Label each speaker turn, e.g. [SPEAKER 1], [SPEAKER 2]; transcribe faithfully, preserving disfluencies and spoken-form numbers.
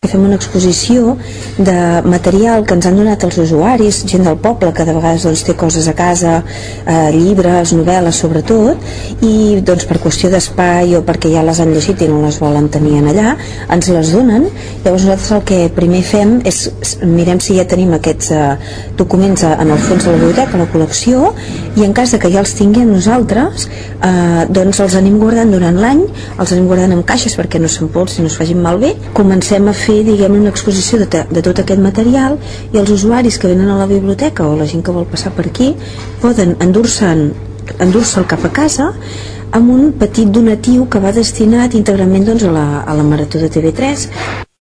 [SPEAKER 1] Fem una exposició de material que ens han donat els usuaris, gent del poble que de vegades doncs, té coses a casa, eh, llibres, novel·les sobretot, i doncs, per qüestió d'espai o perquè ja les han llegit i no les volen tenir allà, ens les donen. Llavors nosaltres el que primer fem és mirem si ja tenim aquests eh, documents en el fons de la biblioteca, a la col·lecció, i en cas de que ja els tinguem nosaltres, eh, doncs els anem guardant durant l'any, els anem guardant en caixes perquè no s'empolsin, no es facin malbé. Comencem a fer diguem una exposició de, de tot aquest material i els usuaris que venen a la biblioteca o la gent que vol passar per aquí poden endur-se'n endur-se'l cap a casa amb un petit donatiu que va destinat íntegrament doncs, a, la, a la Marató de T V tres.